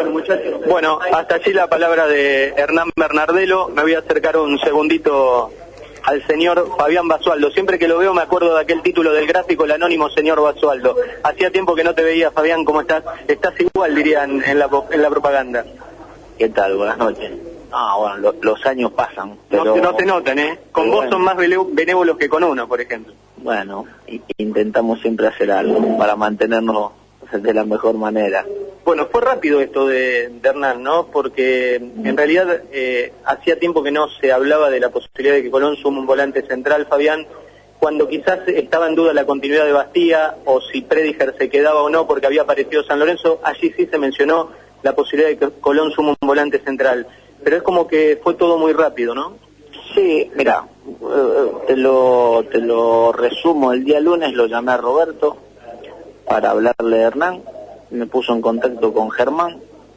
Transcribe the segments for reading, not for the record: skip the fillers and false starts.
Bueno, hasta allí la palabra de Hernán Bernardelo. Me voy a acercar un segundito al señor Fabián Basualdo. Siempre que lo veo me acuerdo de aquel título del gráfico, el anónimo señor Basualdo. Hacía tiempo que no te veía, Fabián, ¿cómo estás? Estás igual, dirían en la propaganda. ¿Qué tal? Buenas noches. Bueno, los años pasan. Pero... No se notan, ¿eh? Con vos son más benévolos que con uno, por ejemplo. Bueno, intentamos siempre hacer algo para mantenernos de la mejor manera. Bueno, fue rápido esto de Hernán, ¿no? Porque en realidad hacía tiempo que no se hablaba de la posibilidad de que Colón sume un volante central, Fabián, cuando quizás estaba en duda la continuidad de Bastía, o si Prediger se quedaba o no, porque había aparecido San Lorenzo. Allí sí se mencionó la posibilidad de que Colón sume un volante central, pero es como que fue todo muy rápido, ¿no? Sí, mira, te lo resumo. El día lunes lo llamé a Roberto para hablarle de Hernán, me puso en contacto con Germán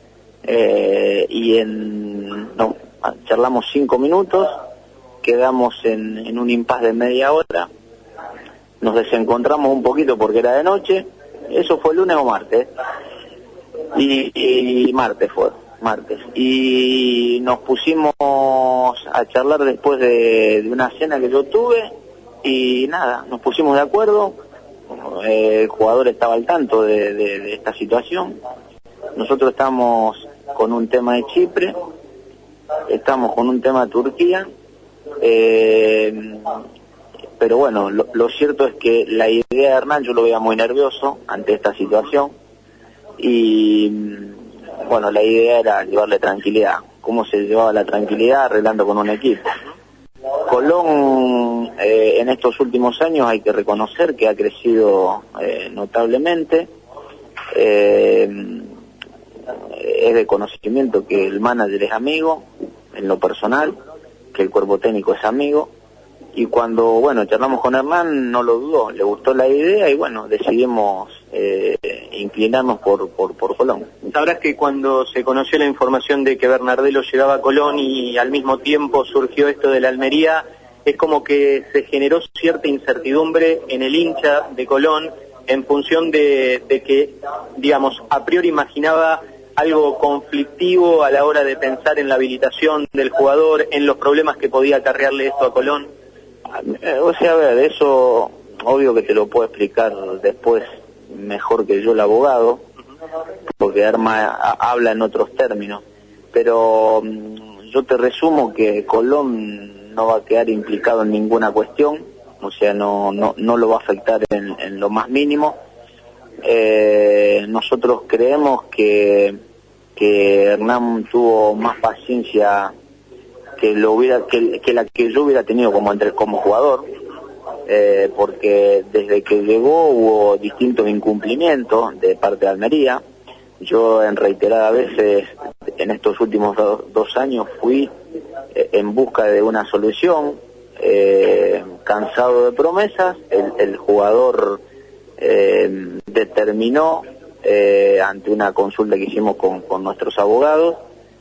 y charlamos 5 minutos, quedamos en un impas de media hora, nos desencontramos un poquito porque era de noche. Eso fue lunes o martes, y martes, y nos pusimos a charlar después de una cena que yo tuve, y nada, nos pusimos de acuerdo. El jugador estaba al tanto de esta situación. Nosotros estamos con un tema de Chipre, estamos con un tema de Turquía, pero bueno, lo cierto es que la idea de Hernán, yo lo veía muy nervioso ante esta situación, y bueno, la idea era llevarle tranquilidad. ¿Cómo se llevaba la tranquilidad? Arreglando con un equipo. Colón en estos últimos años hay que reconocer que ha crecido notablemente. Es de conocimiento que el manager es amigo, en lo personal, que el cuerpo técnico es amigo, y cuando charlamos con Hernán no lo dudó, le gustó la idea, y bueno, decidimos inclinarnos por Colón. Sabrás que cuando se conoció la información de que Bernardelo llegaba a Colón y al mismo tiempo surgió esto de la Almería, es como que se generó cierta incertidumbre en el hincha de Colón en función de que, digamos, a priori imaginaba algo conflictivo a la hora de pensar en la habilitación del jugador, en los problemas que podía acarrearle esto a Colón. O sea, a ver, eso obvio que te lo puedo explicar después mejor que yo el abogado, porque habla en otros términos, pero yo te resumo que Colón no va a quedar implicado en ninguna cuestión, o sea, no lo va a afectar en lo más mínimo. Nosotros creemos que Hernán tuvo más paciencia que la que yo hubiera tenido como jugador, porque desde que llegó hubo distintos incumplimientos de parte de Almería. Yo en reiteradas veces en estos últimos dos años fui en busca de una solución, cansado de promesas. El jugador determinó ante una consulta que hicimos con nuestros abogados,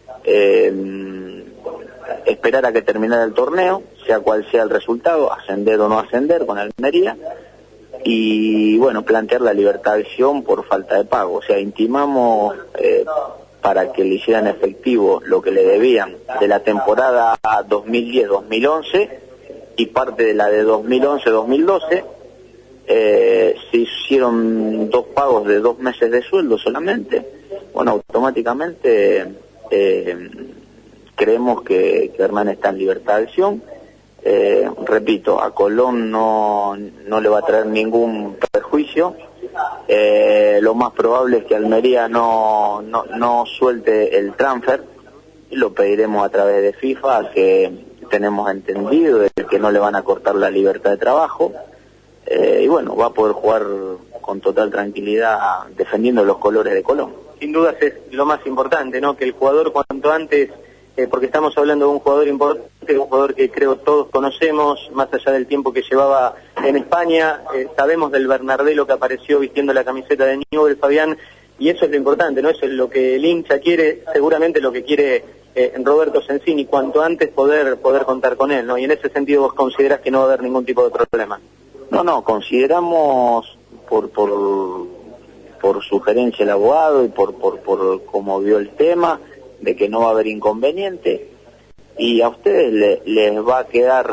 esperar a que terminara el torneo, sea cual sea el resultado, ascender o no ascender con Almería, y bueno, plantear la libertad de acción por falta de pago. O sea, intimamos para que le hicieran efectivo lo que le debían de la temporada 2010-2011 y parte de la de 2011-2012. Se hicieron 2 pagos de 2 meses de sueldo solamente. Bueno, automáticamente creemos que Hernán está en libertad de acción. Repito, a Colón no le va a traer ningún perjuicio. Lo más probable es que Almería no suelte el transfer, y lo pediremos a través de FIFA, que tenemos entendido de que no le van a cortar la libertad de trabajo, y bueno, va a poder jugar con total tranquilidad defendiendo los colores de Colón. Sin dudas es lo más importante, ¿no? Que el jugador cuanto antes, porque estamos hablando de un jugador importante, un jugador que creo todos conocemos, más allá del tiempo que llevaba en España, sabemos del Bernardelo que apareció vistiendo la camiseta de Newell's, Fabián, y eso es lo importante, ¿no? Eso es lo que el hincha quiere, seguramente lo que quiere Roberto Sensini, cuanto antes poder contar con él, ¿no? Y en ese sentido vos considerás que no va a haber ningún tipo de problema. No, consideramos por por sugerencia del abogado y por cómo vio el tema, de que no va a haber inconveniente, y a ustedes les va a quedar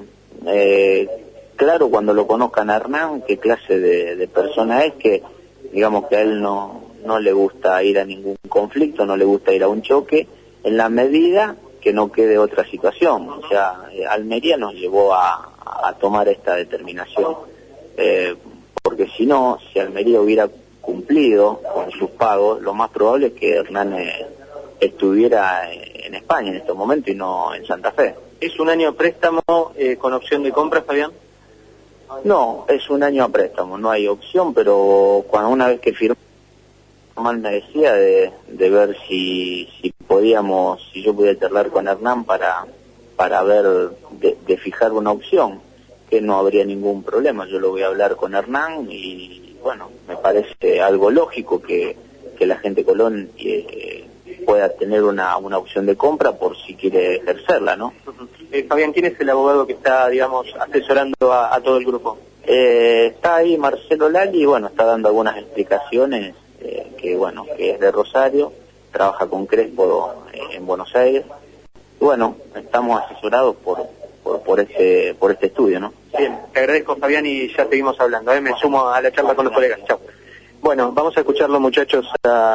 claro cuando lo conozcan a Hernán qué clase de persona es, que digamos que a él no le gusta ir a ningún conflicto, no le gusta ir a un choque, en la medida que no quede otra situación. O sea, Almería nos llevó a tomar esta determinación, porque si no, si Almería hubiera cumplido con sus pagos, lo más probable es que Hernán estuviera en España en este momento y no en Santa Fe. ¿Es un año a préstamo con opción de compra, Fabián? No, es un año a préstamo, no hay opción, pero una vez que firmó, mal me decía de ver si yo podía charlar con Hernán para ver, de fijar una opción, que no habría ningún problema. Yo lo voy a hablar con Hernán y bueno, me parece algo lógico que la gente Colón pueda tener una opción de compra por si quiere ejercerla, ¿no? Fabián, ¿quién es el abogado que está, digamos, asesorando a todo el grupo? Está ahí Marcelo Lali y bueno, está dando algunas explicaciones, que es de Rosario, trabaja con Crespo en Buenos Aires. Y bueno, estamos asesorados por este estudio, ¿no? Bien, te agradezco, Fabián, y ya seguimos hablando. Me sumo a la charla con los colegas. Chao. Bueno, vamos a escucharlo, muchachos,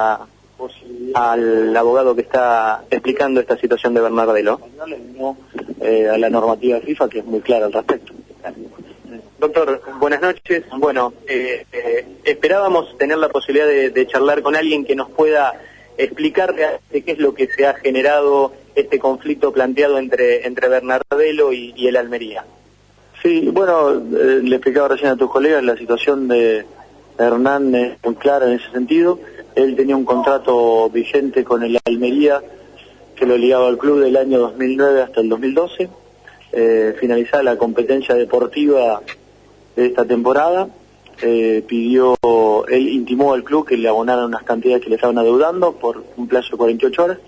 al abogado que está explicando esta situación de Bernardelo. A la normativa FIFA, que es muy clara al respecto. Doctor, buenas noches. Bueno, esperábamos tener la posibilidad de charlar con alguien que nos pueda explicar qué es lo que se ha generado este conflicto planteado entre Bernardelo y el Almería. Sí, bueno, le explicaba recién a tus colegas, la situación de Hernán es muy clara en ese sentido. Él tenía un contrato vigente con el Almería que lo ligaba al club del año 2009 hasta el 2012. Finalizada la competencia deportiva de esta temporada, él intimó al club que le abonaran unas cantidades que le estaban adeudando por un plazo de 48 horas.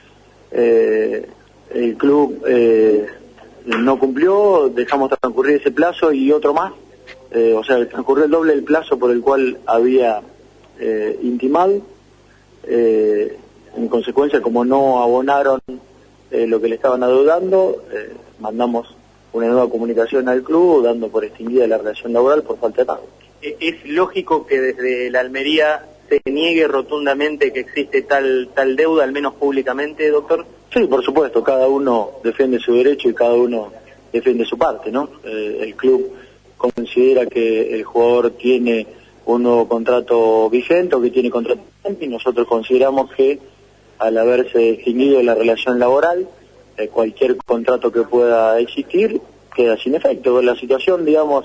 El club no cumplió, dejamos transcurrir ese plazo y otro más, o sea, transcurrió el doble del plazo por el cual había intimado. En consecuencia, como no abonaron lo que le estaban adeudando, mandamos una nueva comunicación al club dando por extinguida la relación laboral por falta de pago. ¿Es lógico que desde la Almería se niegue rotundamente que existe tal deuda, al menos públicamente, doctor? Sí, por supuesto, cada uno defiende su derecho y cada uno defiende su parte, ¿no? El club considera que el jugador tiene un nuevo contrato vigente o que tiene contrato vigente, y nosotros consideramos que al haberse extinguido la relación laboral, cualquier contrato que pueda existir queda sin efecto. La situación, digamos,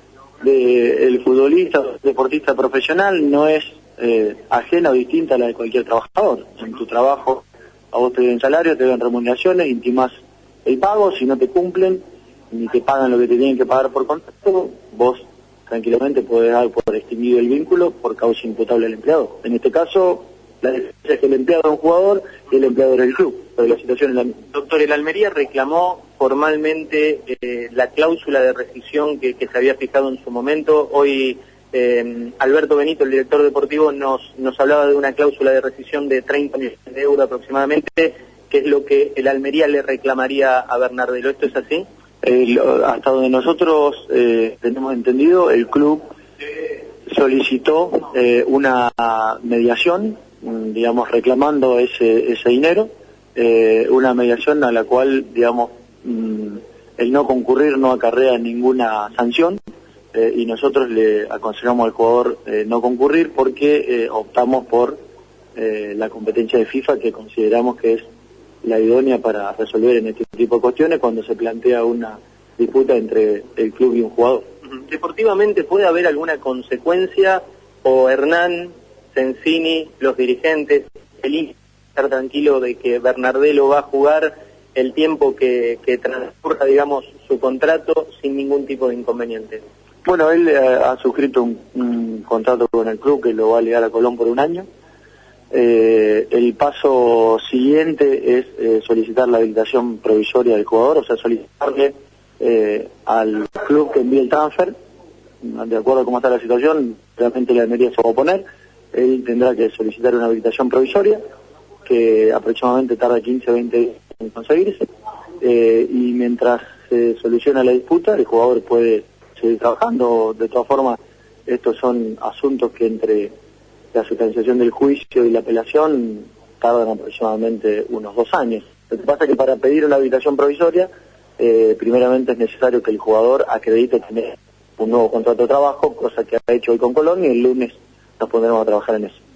del futbolista, deportista profesional no es ajena o distinta a la de cualquier trabajador. En tu trabajo a vos te den salario, te dan remuneraciones, intimás el pago, si no te cumplen ni te pagan lo que te tienen que pagar por contrato, vos tranquilamente podés dar por extinguido el vínculo por causa imputable al empleado. En este caso, la diferencia es que el empleado es un jugador y el empleador es el club, pero la situación es la misma. Doctor, el Almería reclamó formalmente la cláusula de rescisión que se había fijado en su momento. Hoy Alberto Benito, el director deportivo, nos hablaba de una cláusula de rescisión de 30 millones de euros aproximadamente, que es lo que el Almería le reclamaría a Bernardelo. ¿Esto es así? Hasta donde nosotros tenemos entendido, el club solicitó una mediación, digamos, reclamando ese dinero, una mediación a la cual, digamos, el no concurrir no acarrea ninguna sanción, y nosotros le aconsejamos al jugador no concurrir porque optamos por la competencia de FIFA, que consideramos que es la idónea para resolver en este tipo de cuestiones cuando se plantea una disputa entre el club y un jugador. ¿Deportivamente puede haber alguna consecuencia, o Hernán, Sensini, los dirigentes, estar tranquilo de que Bernardelo va a jugar el tiempo que transcurra, digamos, su contrato sin ningún tipo de inconveniente? Bueno, él ha suscrito un contrato con el club que lo va a ligar a Colón por un año. El paso siguiente es solicitar la habilitación provisoria del jugador, o sea, solicitarle al club que envíe el transfer. De acuerdo a cómo está la situación, realmente la Almería se va a oponer, él tendrá que solicitar una habilitación provisoria, que aproximadamente tarda 15 o 20 días en conseguirse, y mientras se soluciona la disputa, el jugador puede seguir trabajando. De todas formas, estos son asuntos que entre la sustanciación del juicio y la apelación tardan aproximadamente unos 2 años. Lo que pasa es que para pedir una habilitación provisoria, primeramente es necesario que el jugador acredite tener un nuevo contrato de trabajo, cosa que ha hecho hoy con Colón, y el lunes nos pondremos a trabajar en eso.